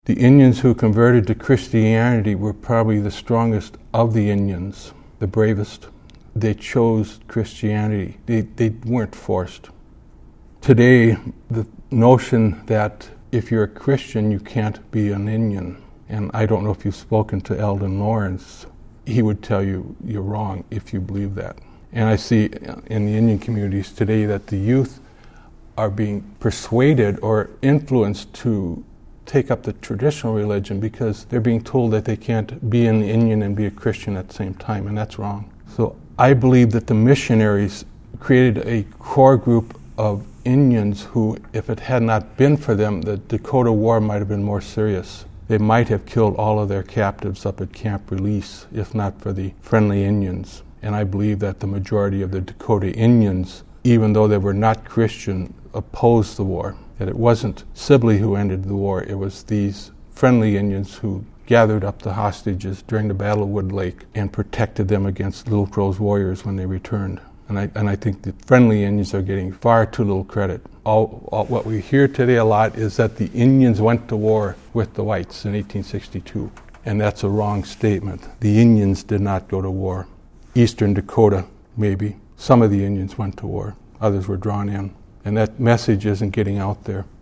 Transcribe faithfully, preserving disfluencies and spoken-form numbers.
The Indians who converted to Christianity were probably the strongest of the Indians, the bravest. They chose Christianity. They, they weren't forced. Today, the notion that if you're a Christian, you can't be an Indian. And I don't know if you've spoken to Eldon Lawrence. He would tell you you're wrong if you believe that. And I see in the Indian communities today that the youth are being persuaded or influenced to take up the traditional religion because they're being told that they can't be an Indian and be a Christian at the same time, and that's wrong. So I believe that the missionaries created a core group of Indians who, if it had not been for them, the Dakota War might have been more serious. They might have killed all of their captives up at Camp Release, if not for the friendly Indians. And I believe that the majority of the Dakota Indians, even though they were not Christian, opposed the war. That it wasn't Sibley who ended the war, it was these friendly Indians who gathered up the hostages during the Battle of Wood Lake and protected them against Little Crow's warriors when they returned. And I, and I think the friendly Indians are getting far too little credit. All, all, what we hear today a lot is that the Indians went to war with the whites in eighteen sixty-two. And that's a wrong statement. The Indians did not go to war. Eastern Dakota, maybe. Some of the Indians went to war. Others were drawn in. And that message isn't getting out there.